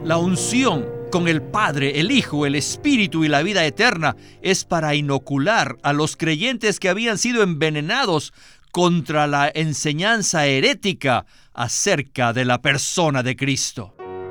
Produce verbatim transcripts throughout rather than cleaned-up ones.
La unción con el Padre, el Hijo, el Espíritu y la vida eterna es para inocular a los creyentes que habían sido envenenados contra la enseñanza herética acerca de la persona de Cristo.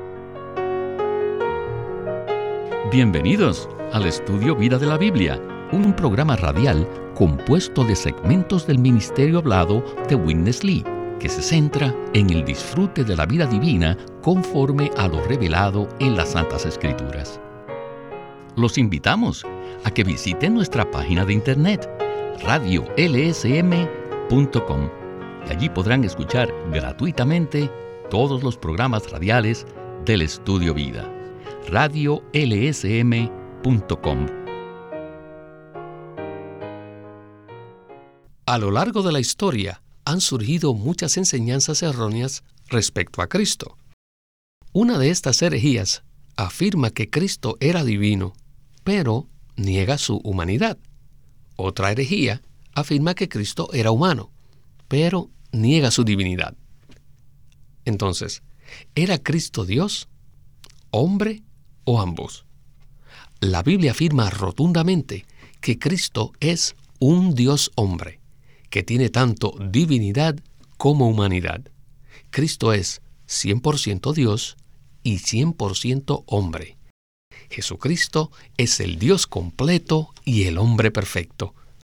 Bienvenidos al Estudio Vida de la Biblia, un programa radial compuesto de segmentos del ministerio hablado de Witness Lee, que se centra en el disfrute de la vida divina conforme a lo revelado en las Santas Escrituras. Los invitamos a que visiten nuestra página de internet, radio l s m punto com, y allí podrán escuchar gratuitamente todos los programas radiales del Estudio Vida. radio l s m punto com. A lo largo de la historia han surgido muchas enseñanzas erróneas respecto a Cristo. Una de estas herejías afirma que Cristo era divino, pero niega su humanidad. Otra herejía afirma que Cristo era humano, pero niega su divinidad. Entonces, ¿era Cristo Dios, hombre o ambos? La Biblia afirma rotundamente que Cristo es un Dios hombre, que tiene tanto divinidad como humanidad. Cristo es cien por ciento Dios y cien por ciento hombre. Jesucristo es el Dios completo y el hombre perfecto.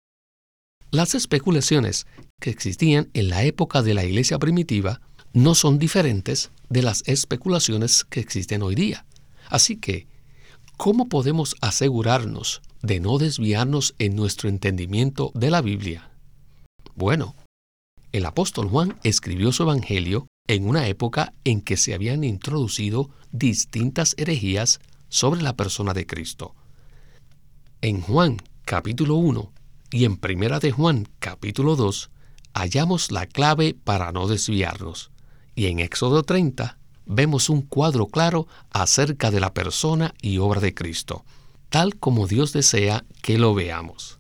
Las especulaciones que existían en la época de la iglesia primitiva no son diferentes de las especulaciones que existen hoy día. Así que, ¿cómo podemos asegurarnos de no desviarnos en nuestro entendimiento de la Biblia? Bueno, el apóstol Juan escribió su evangelio en una época en que se habían introducido distintas herejías sobre la persona de Cristo. En Juan capítulo uno y en Primera de Juan capítulo dos hallamos la clave para no desviarnos, y en Éxodo treinta vemos un cuadro claro acerca de la persona y obra de Cristo, tal como Dios desea que lo veamos.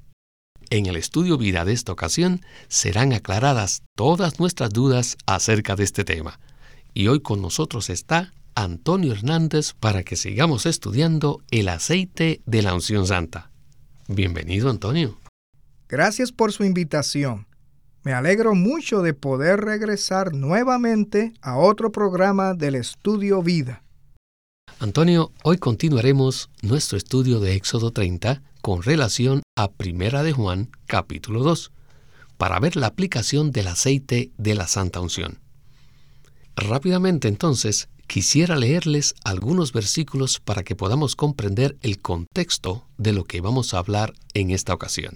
En el Estudio Vida de esta ocasión serán aclaradas todas nuestras dudas acerca de este tema. Y hoy con nosotros está Antonio Hernández para que sigamos estudiando el aceite de la unción santa. Bienvenido, Antonio. Gracias por su invitación. Me alegro mucho de poder regresar nuevamente a otro programa del Estudio Vida. Antonio, hoy continuaremos nuestro estudio de Éxodo treinta con relación a Primera de Juan, capítulo dos, para ver la aplicación del aceite de la Santa Unción. Rápidamente, entonces, quisiera leerles algunos versículos para que podamos comprender el contexto de lo que vamos a hablar en esta ocasión.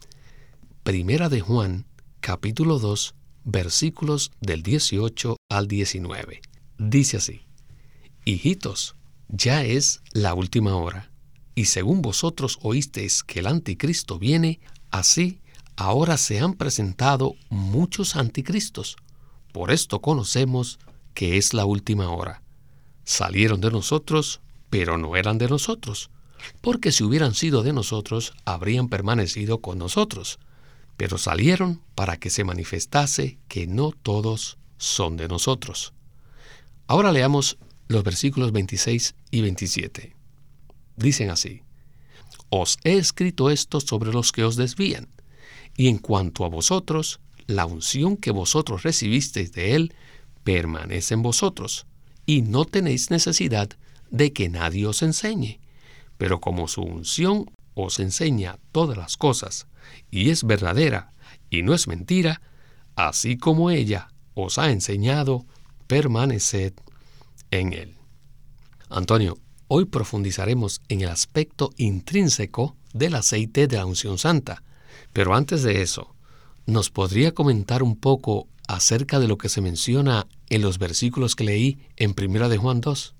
Primera de Juan, capítulo dos, versículos del dieciocho al diecinueve. Dice así: Hijitos, ya es la última hora. Y según vosotros oísteis que el anticristo viene, así ahora se han presentado muchos anticristos. Por esto conocemos que es la última hora. Salieron de nosotros, pero no eran de nosotros, porque si hubieran sido de nosotros, habrían permanecido con nosotros. Pero salieron para que se manifestase que no todos son de nosotros. Ahora leamos los versículos veintiséis y veintisiete. Dicen así: Os he escrito esto sobre los que os desvían, y en cuanto a vosotros, la unción que vosotros recibisteis de él permanece en vosotros, y no tenéis necesidad de que nadie os enseñe. Pero como su unción os enseña todas las cosas, y es verdadera, y no es mentira, así como ella os ha enseñado, permaneced en él. Antonio, hoy profundizaremos en el aspecto intrínseco del aceite de la unción santa. Pero antes de eso, ¿nos podría comentar un poco acerca de lo que se menciona en los versículos que leí en Primera de Juan dos?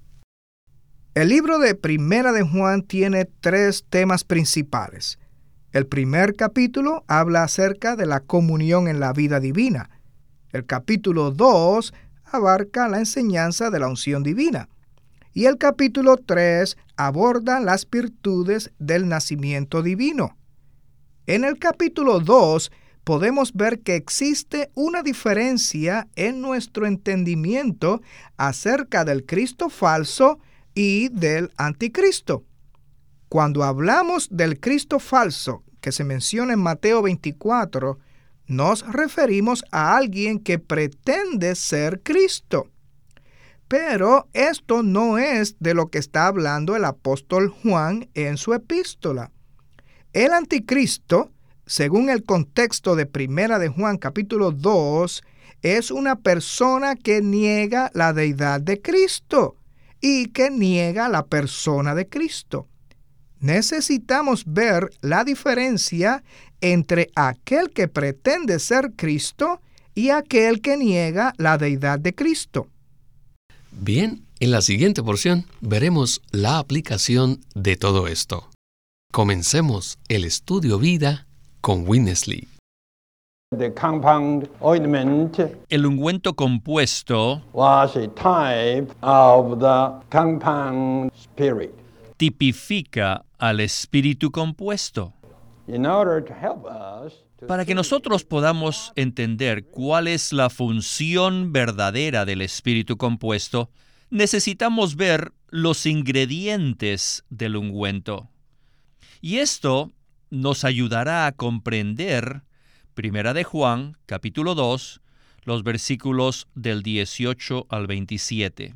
El libro de Primera de Juan tiene tres temas principales. El primer capítulo habla acerca de la comunión en la vida divina. El capítulo dos abarca la enseñanza de la unción divina. Y el capítulo tres aborda las virtudes del nacimiento divino. En el capítulo dos podemos ver que existe una diferencia en nuestro entendimiento acerca del Cristo falso y del anticristo. Cuando hablamos del Cristo falso, que se menciona en Mateo veinticuatro, nos referimos a alguien que pretende ser Cristo. Pero esto no es de lo que está hablando el apóstol Juan en su epístola. El anticristo, según el contexto de Primera de Juan capítulo dos, es una persona que niega la deidad de Cristo y que niega la persona de Cristo. Necesitamos ver la diferencia entre aquel que pretende ser Cristo y aquel que niega la deidad de Cristo. Bien, en la siguiente porción veremos la aplicación de todo esto. Comencemos el estudio vida con Witness Lee. The compound ointment El ungüento compuesto was a type of the compound spirit. tipifica al espíritu compuesto. In order to help us to Para que nosotros podamos entender cuál es la función verdadera del espíritu compuesto, necesitamos ver los ingredientes del ungüento. Y esto nos ayudará a comprender Primera de Juan, capítulo dos, los versículos del dieciocho al veintisiete.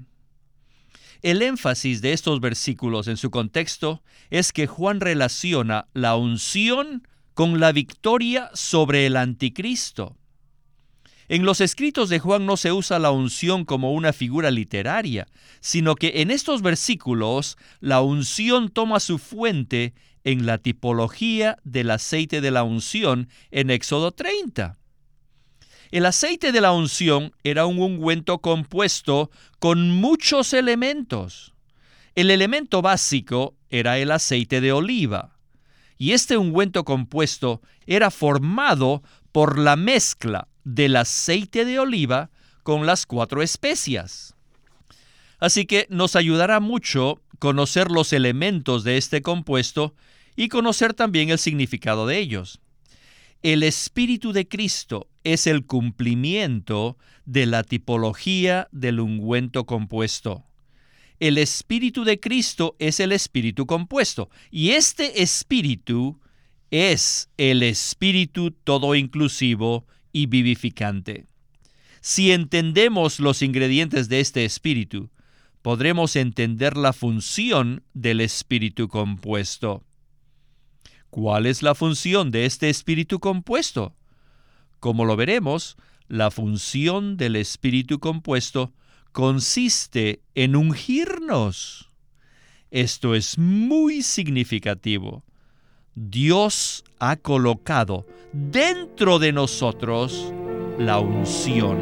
El énfasis de estos versículos en su contexto es que Juan relaciona la unción con la victoria sobre el anticristo. En los escritos de Juan no se usa la unción como una figura literaria, sino que en estos versículos la unción toma su fuente en la tipología del aceite de la unción en Éxodo treinta. El aceite de la unción era un ungüento compuesto con muchos elementos. El elemento básico era el aceite de oliva, y este ungüento compuesto era formado por la mezcla del aceite de oliva con las cuatro especias. Así que nos ayudará mucho conocer los elementos de este compuesto y conocer también el significado de ellos. El Espíritu de Cristo es el cumplimiento de la tipología del ungüento compuesto. El Espíritu de Cristo es el Espíritu compuesto, y este Espíritu es el Espíritu todo inclusivo y vivificante. Si entendemos los ingredientes de este Espíritu, podremos entender la función del Espíritu compuesto. ¿Cuál es la función de este Espíritu compuesto? Como lo veremos, la función del Espíritu compuesto consiste en ungirnos. Esto es muy significativo. Dios ha colocado dentro de nosotros la unción.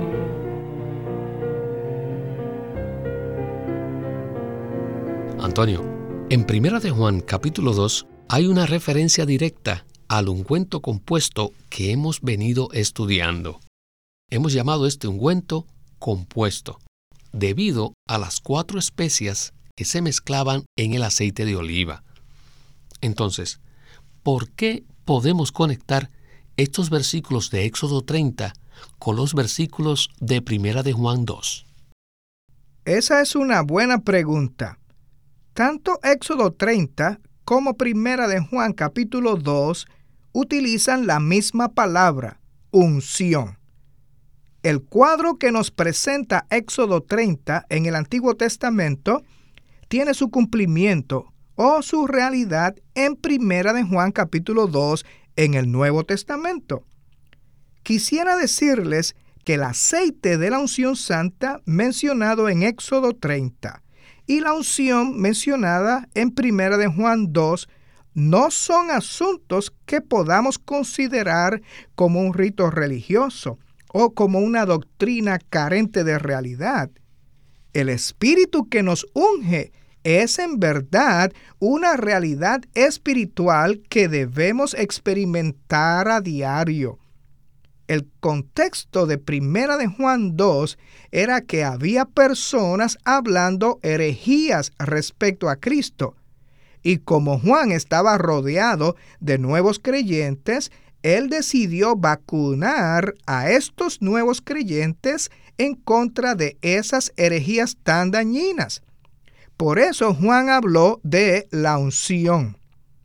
Antonio, en Primera de Juan capítulo dos hay una referencia directa al ungüento compuesto que hemos venido estudiando. Hemos llamado este ungüento compuesto, debido a las cuatro especias que se mezclaban en el aceite de oliva. Entonces, ¿por qué podemos conectar estos versículos de Éxodo treinta con los versículos de Primera de Juan dos? Esa es una buena pregunta. Tanto Éxodo treinta como Primera de Juan capítulo dos utilizan la misma palabra, unción. El cuadro que nos presenta Éxodo treinta en el Antiguo Testamento tiene su cumplimiento o su realidad en Primera de Juan capítulo dos en el Nuevo Testamento. Quisiera decirles que el aceite de la unción santa mencionado en Éxodo treinta y la unción mencionada en Primera de Juan dos no son asuntos que podamos considerar como un rito religioso o como una doctrina carente de realidad. El Espíritu que nos unge es en verdad una realidad espiritual que debemos experimentar a diario. El contexto de Primera de Juan dos era que había personas hablando herejías respecto a Cristo. Y como Juan estaba rodeado de nuevos creyentes, Él decidió vacunar a estos nuevos creyentes en contra de esas herejías tan dañinas. Por eso Juan habló de la unción.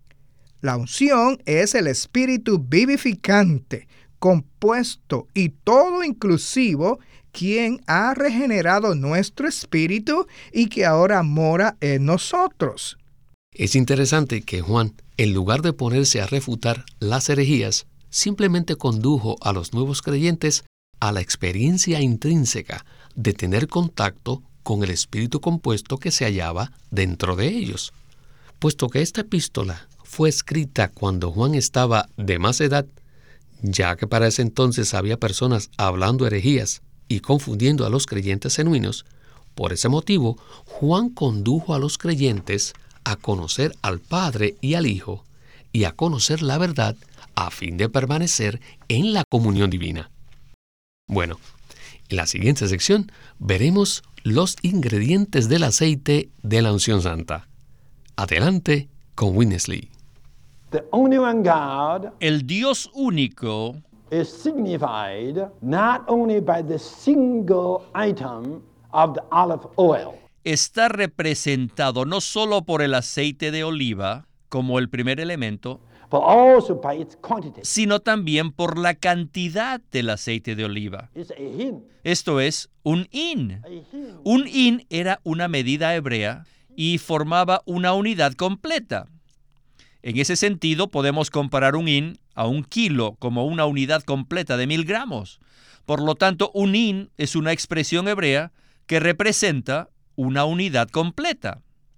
La unción es el espíritu vivificante, compuesto y todo inclusivo, quien ha regenerado nuestro espíritu y que ahora mora en nosotros. Es interesante que Juan, en lugar de ponerse a refutar las herejías, simplemente condujo a los nuevos creyentes a la experiencia intrínseca de tener contacto con el espíritu compuesto que se hallaba dentro de ellos. Puesto que esta epístola fue escrita cuando Juan estaba de más edad, ya que para ese entonces había personas hablando herejías y confundiendo a los creyentes genuinos, por ese motivo, Juan condujo a los creyentes a conocer al Padre y al Hijo y a conocer la verdad a fin de permanecer en la comunión divina. Bueno, en la siguiente sección veremos los ingredientes del aceite de la unción santa. Adelante con Witness Lee. The only one God El Dios único is signified not only by the single item of the olive oil, está representado no solo por el aceite de oliva como el primer elemento, but also by its quantity. sino también por la cantidad del aceite de oliva. It's a hin. Esto es, un hin. A hin. Un hin era una medida hebrea y formaba una unidad completa. En ese sentido, podemos comparar un hin a un kilo como una unidad completa de mil gramos. Por lo tanto, un hin es una expresión hebrea que representa una unidad completa.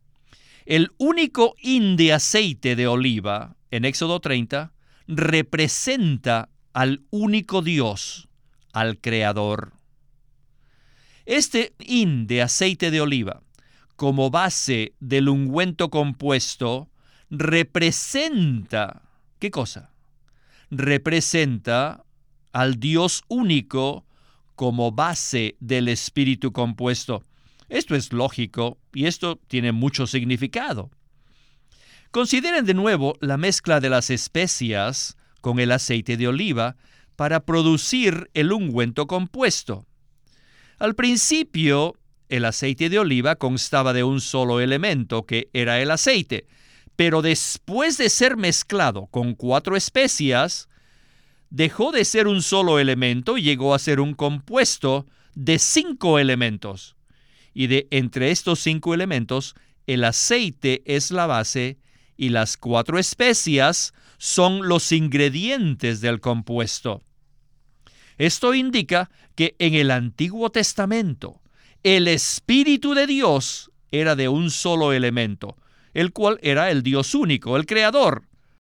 El único hin de aceite de oliva, en Éxodo treinta, representa al único Dios, al Creador. Este hin de aceite de oliva, como base del ungüento compuesto, representa, ¿qué cosa? Representa al Dios único como base del espíritu compuesto. Esto es lógico y esto tiene mucho significado. Consideren de nuevo la mezcla de las especias con el aceite de oliva para producir el ungüento compuesto. Al principio, el aceite de oliva constaba de un solo elemento, que era el aceite, pero después de ser mezclado con cuatro especias, dejó de ser un solo elemento y llegó a ser un compuesto de cinco elementos. Y de entre estos cinco elementos, el aceite es la base y las cuatro especias son los ingredientes del compuesto. Esto indica que en el Antiguo Testamento, el Espíritu de Dios era de un solo elemento, el cual era el Dios único, el Creador.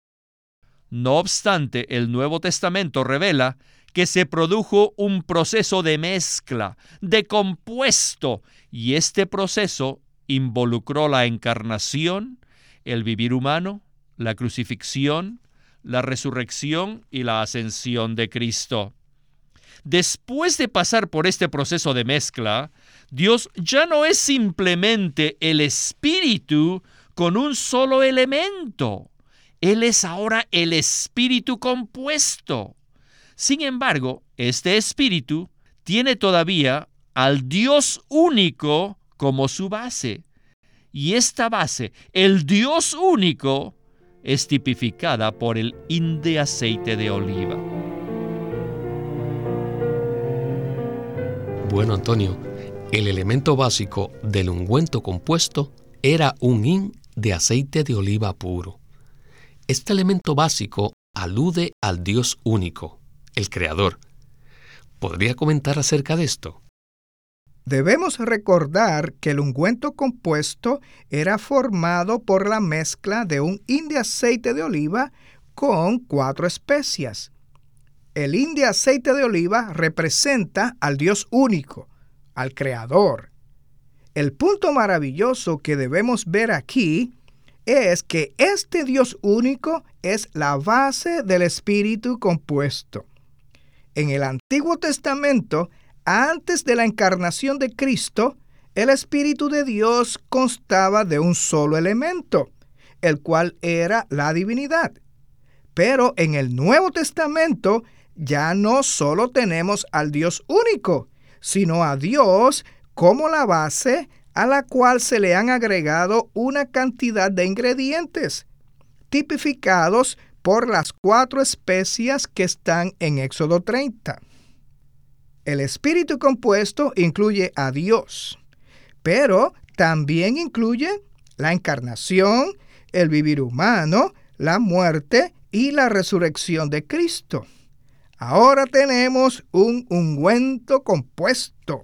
No obstante, el Nuevo Testamento revela que se produjo un proceso de mezcla, de compuesto, y este proceso involucró la encarnación, el vivir humano, la crucifixión, la resurrección y la ascensión de Cristo. Después de pasar por este proceso de mezcla, Dios ya no es simplemente el Espíritu con un solo elemento. Él es ahora el Espíritu compuesto. Sin embargo, este Espíritu tiene todavía al Dios único como su base. Y esta base, el Dios único, es tipificada por el hin de aceite de oliva. Bueno, Antonio, el elemento básico del ungüento compuesto era un hin de aceite de oliva puro. Este elemento básico alude al Dios único, el Creador. ¿Podría comentar acerca de esto? Debemos recordar que el ungüento compuesto era formado por la mezcla de un hin de aceite de oliva con cuatro especias. El hin de aceite de oliva representa al Dios único, al Creador. El punto maravilloso que debemos ver aquí es que este Dios único es la base del Espíritu compuesto. En el Antiguo Testamento, antes de la encarnación de Cristo, el Espíritu de Dios constaba de un solo elemento, el cual era la divinidad. Pero en el Nuevo Testamento ya no solo tenemos al Dios único, sino a Dios como la base a la cual se le han agregado una cantidad de ingredientes, tipificados por las cuatro especias que están en Éxodo treinta. El espíritu compuesto incluye a Dios, pero también incluye la encarnación, el vivir humano, la muerte y la resurrección de Cristo. Ahora tenemos un ungüento compuesto.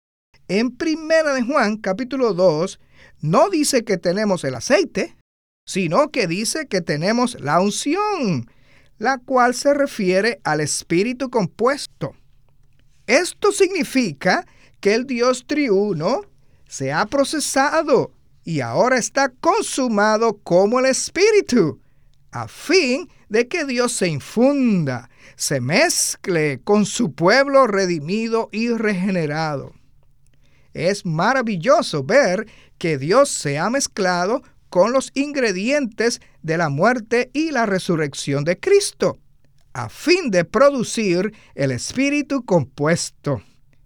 En Primera de Juan, capítulo dos, no dice que tenemos el aceite, sino que dice que tenemos la unción, la cual se refiere al espíritu compuesto. Esto significa que el Dios triuno se ha procesado y ahora está consumado como el espíritu, a fin de que Dios se infunda, se mezcle con su pueblo redimido y regenerado. Es maravilloso ver que Dios se ha mezclado con los ingredientes de la muerte y la resurrección de Cristo, a fin de producir el espíritu compuesto.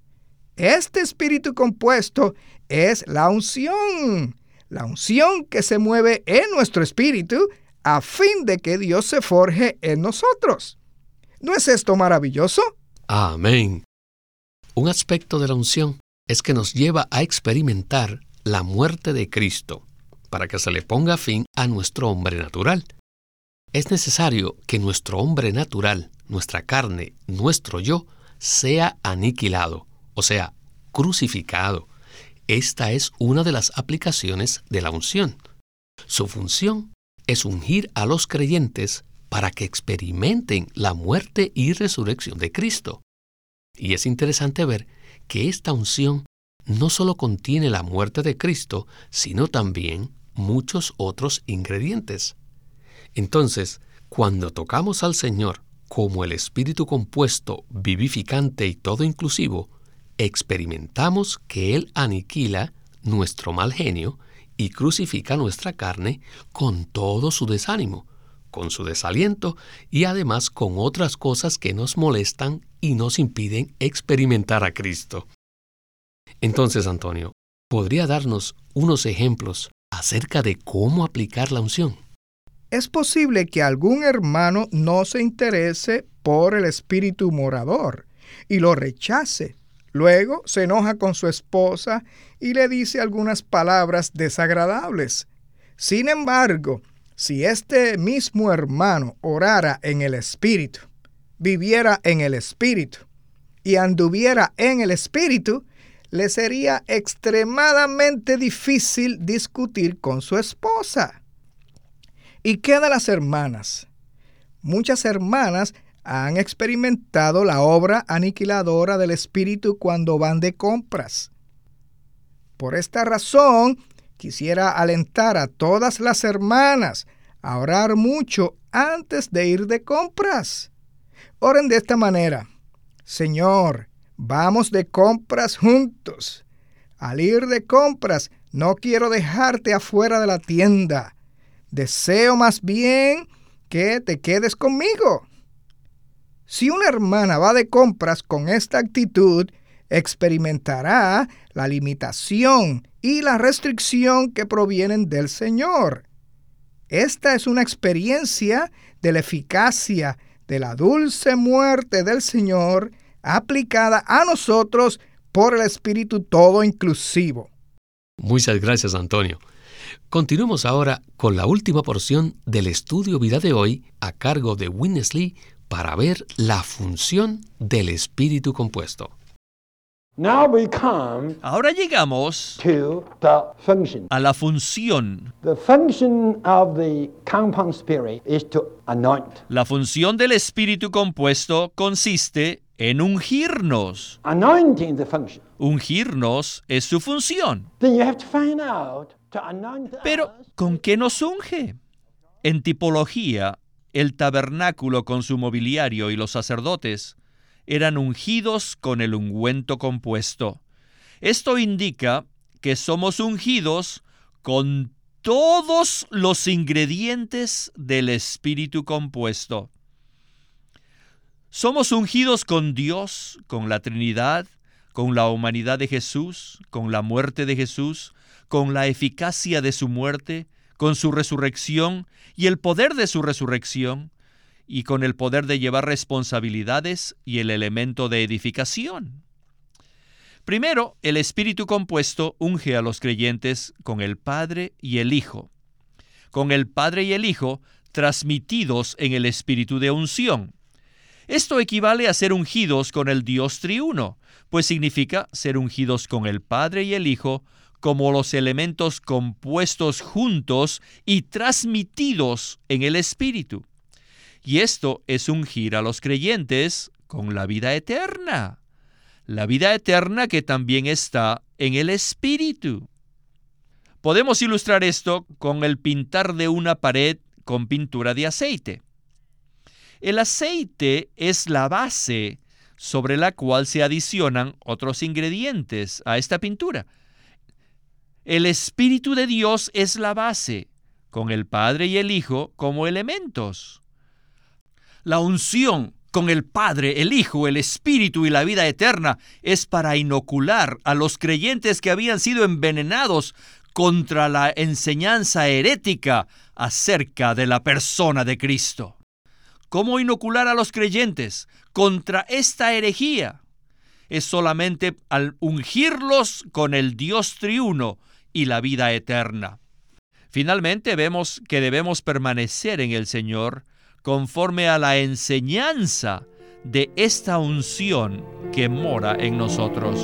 Este espíritu compuesto es la unción, la unción que se mueve en nuestro espíritu a fin de que Dios se forje en nosotros. ¿No es esto maravilloso? Amén. Un aspecto de la unción es que nos lleva a experimentar la muerte de Cristo para que se le ponga fin a nuestro hombre natural. Es necesario que nuestro hombre natural, nuestra carne, nuestro yo, sea aniquilado, o sea, crucificado. Esta es una de las aplicaciones de la unción. Su función es ungir a los creyentes para que experimenten la muerte y resurrección de Cristo. Y es interesante ver que esta unción no solo contiene la muerte de Cristo, sino también muchos otros ingredientes. Entonces, cuando tocamos al Señor como el Espíritu compuesto, vivificante y todo inclusivo, experimentamos que Él aniquila nuestro mal genio y crucifica nuestra carne con todo su desánimo, con su desaliento y además con otras cosas que nos molestan y nos impiden experimentar a Cristo. Entonces, Antonio, ¿podría darnos unos ejemplos acerca de cómo aplicar la unción? Es posible que algún hermano no se interese por el espíritu morador y lo rechace. Luego se enoja con su esposa y le dice algunas palabras desagradables. Sin embargo, si este mismo hermano orara en el espíritu, viviera en el espíritu y anduviera en el espíritu, le sería extremadamente difícil discutir con su esposa. ¿Y qué de las hermanas? Muchas hermanas han experimentado la obra aniquiladora del espíritu cuando van de compras. Por esta razón, quisiera alentar a todas las hermanas a orar mucho antes de ir de compras. Oren de esta manera: Señor, vamos de compras juntos. Al ir de compras, no quiero dejarte afuera de la tienda. Deseo más bien que te quedes conmigo. Si una hermana va de compras con esta actitud, experimentará la limitación y la restricción que provienen del Señor. Esta es una experiencia de la eficacia de la dulce muerte del Señor aplicada a nosotros por el Espíritu todo inclusivo. Muchas gracias, Antonio. Continuemos ahora con la última porción del estudio vida de hoy a cargo de Witness Lee para ver la función del espíritu compuesto. Now we come Ahora llegamos to the function. a la función. The function of the compound spirit is to anoint. La función del espíritu compuesto consiste en ungirnos. Anointing the function. Ungirnos es su función. Then you have to find out to anoint Pero, us. ¿con qué nos unge? En tipología, el tabernáculo con su mobiliario y los sacerdotes eran ungidos con el ungüento compuesto. Esto indica que somos ungidos con todos los ingredientes del Espíritu compuesto. Somos ungidos con Dios, con la Trinidad, con la humanidad de Jesús, con la muerte de Jesús, con la eficacia de su muerte, con su resurrección y el poder de su resurrección, y con el poder de llevar responsabilidades y el elemento de edificación. Primero, el Espíritu compuesto unge a los creyentes con el Padre y el Hijo. Con el Padre y el Hijo transmitidos en el Espíritu de unción. Esto equivale a ser ungidos con el Dios triuno, pues significa ser ungidos con el Padre y el Hijo como los elementos compuestos juntos y transmitidos en el Espíritu. Y esto es ungir a los creyentes con la vida eterna. La vida eterna que también está en el Espíritu. Podemos ilustrar esto con el pintar de una pared con pintura de aceite. El aceite es la base sobre la cual se adicionan otros ingredientes a esta pintura. El Espíritu de Dios es la base, con el Padre y el Hijo como elementos. La unción con el Padre, el Hijo, el Espíritu y la vida eterna es para inocular a los creyentes que habían sido envenenados contra la enseñanza herética acerca de la persona de Cristo. ¿Cómo inocular a los creyentes contra esta herejía? Es solamente al ungirlos con el Dios triuno y la vida eterna. Finalmente vemos que debemos permanecer en el Señor conforme a la enseñanza de esta unción que mora en nosotros.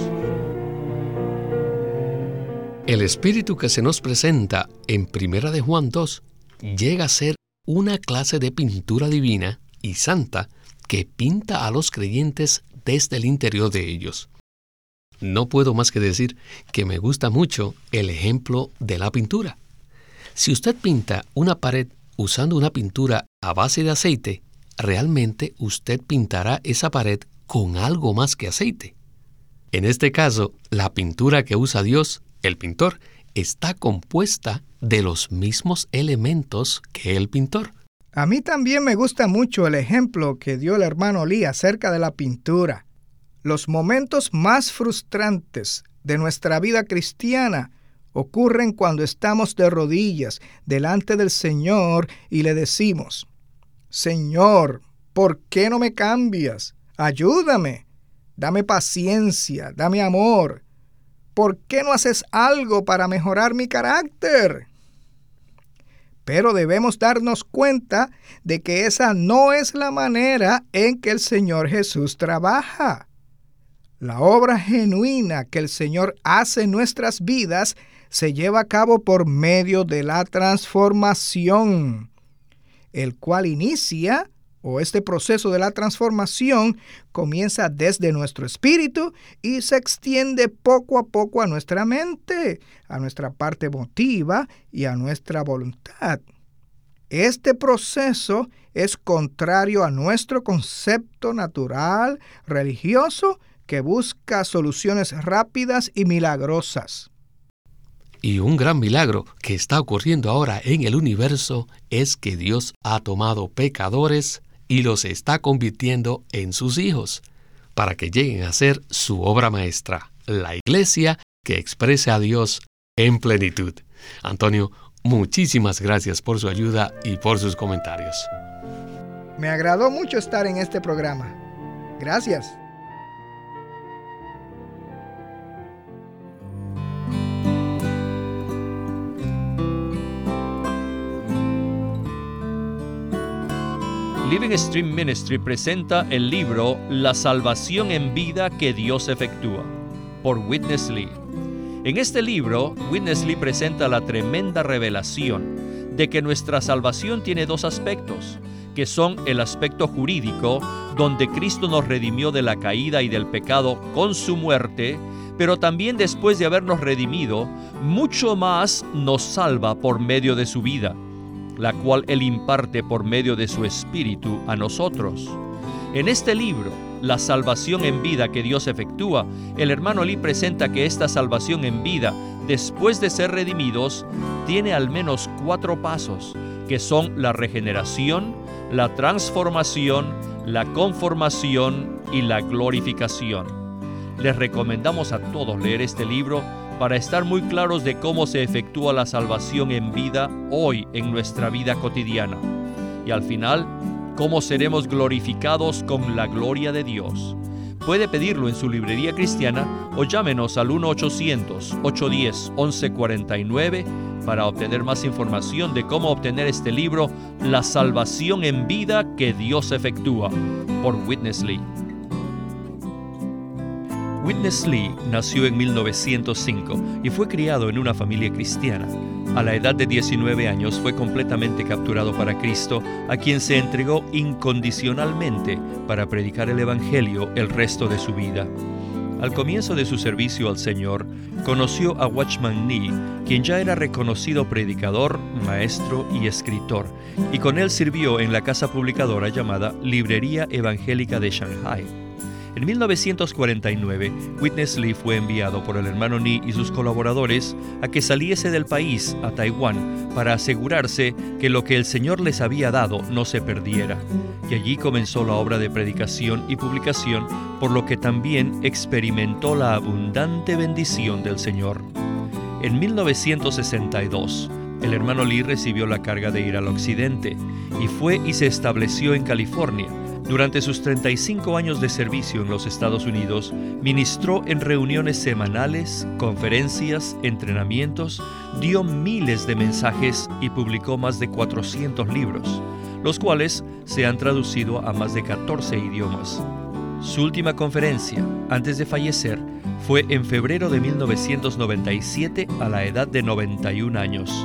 El Espíritu que se nos presenta en Primera de Juan dos llega a ser una clase de pintura divina y santa que pinta a los creyentes desde el interior de ellos. No puedo más que decir que me gusta mucho el ejemplo de la pintura. Si usted pinta una pared usando una pintura a base de aceite, realmente usted pintará esa pared con algo más que aceite. En este caso, la pintura que usa Dios, el pintor, está compuesta de los mismos elementos que el pintor. A mí también me gusta mucho el ejemplo que dio el hermano Lee acerca de la pintura. Los momentos más frustrantes de nuestra vida cristiana ocurren cuando estamos de rodillas delante del Señor y le decimos: Señor, ¿por qué no me cambias? Ayúdame, dame paciencia, dame amor. ¿Por qué no haces algo para mejorar mi carácter? Pero debemos darnos cuenta de que esa no es la manera en que el Señor Jesús trabaja. La obra genuina que el Señor hace en nuestras vidas se lleva a cabo por medio de la transformación, el cual inicia, o este proceso de la transformación comienza desde nuestro espíritu y se extiende poco a poco a nuestra mente, a nuestra parte emotiva y a nuestra voluntad. Este proceso es contrario a nuestro concepto natural, religioso, que busca soluciones rápidas y milagrosas. Y un gran milagro que está ocurriendo ahora en el universo es que Dios ha tomado pecadores y los está convirtiendo en sus hijos, para que lleguen a ser su obra maestra, la iglesia que exprese a Dios en plenitud. Antonio, muchísimas gracias por su ayuda y por sus comentarios. Me agradó mucho estar en este programa. Gracias. Living Stream Ministry presenta el libro La salvación en vida que Dios efectúa, por Witness Lee. En este libro, Witness Lee presenta la tremenda revelación de que nuestra salvación tiene dos aspectos, que son el aspecto jurídico, donde Cristo nos redimió de la caída y del pecado con su muerte, pero también después de habernos redimido, mucho más nos salva por medio de su vida, la cual Él imparte por medio de su Espíritu a nosotros. En este libro, la salvación en vida que Dios efectúa, el hermano Lee presenta que esta salvación en vida, después de ser redimidos, tiene al menos cuatro pasos, que son la regeneración, la transformación, la conformación y la glorificación. Les recomendamos a todos leer este libro para estar muy claros de cómo se efectúa la salvación en vida hoy en nuestra vida cotidiana. Y al final, cómo seremos glorificados con la gloria de Dios. Puede pedirlo en su librería cristiana o llámenos al uno ochocientos, ocho uno cero, once cuarenta y nueve para obtener más información de cómo obtener este libro, La salvación en vida que Dios efectúa, por Witness Lee. Witness Lee nació en mil novecientos cinco y fue criado en una familia cristiana. A la edad de diecinueve años fue completamente capturado para Cristo, a quien se entregó incondicionalmente para predicar el Evangelio el resto de su vida. Al comienzo de su servicio al Señor, conoció a Watchman Nee, quien ya era reconocido predicador, maestro y escritor, y con él sirvió en la casa publicadora llamada Librería Evangélica de Shanghai. En mil novecientos cuarenta y nueve, Witness Lee fue enviado por el hermano Nee y sus colaboradores a que saliese del país a Taiwán para asegurarse que lo que el Señor les había dado no se perdiera. Y allí comenzó la obra de predicación y publicación, por lo que también experimentó la abundante bendición del Señor. En mil novecientos sesenta y dos, el hermano Lee recibió la carga de ir al occidente y fue y se estableció en California. Durante sus treinta y cinco años de servicio en los Estados Unidos, ministró en reuniones semanales, conferencias, entrenamientos, dio miles de mensajes y publicó más de cuatrocientos libros, los cuales se han traducido a más de catorce idiomas. Su última conferencia, antes de fallecer, fue en febrero de mil novecientos noventa y siete a la edad de noventa y un años.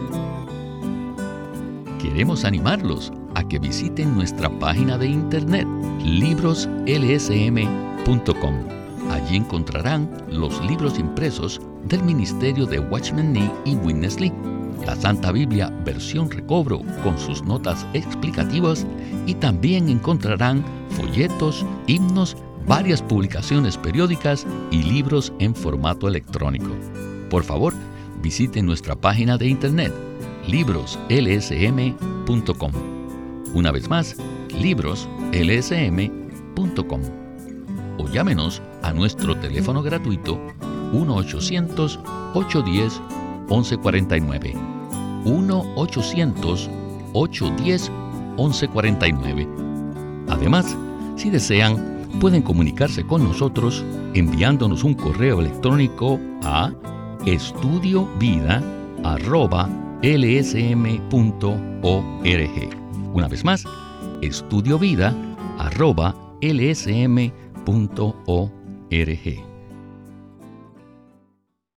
Queremos animarlos a que visiten nuestra página de internet libros l s m punto com. Allí encontrarán los libros impresos del ministerio de Watchman Nee y Witness Lee, la Santa Biblia versión recobro con sus notas explicativas, y también encontrarán folletos, himnos, varias publicaciones periódicas y libros en formato electrónico. Por favor, visiten nuestra página de internet libros l s m punto com. Una vez más, libros l s m punto com. O llámenos a nuestro teléfono gratuito uno ochocientos, ocho uno cero, once cuarenta y nueve. uno ochocientos, ocho uno cero, once cuarenta y nueve. Además, si desean, pueden comunicarse con nosotros enviándonos un correo electrónico a estudiovida arroba l s m punto org. Una vez más, estudiovida arroba l s m punto org.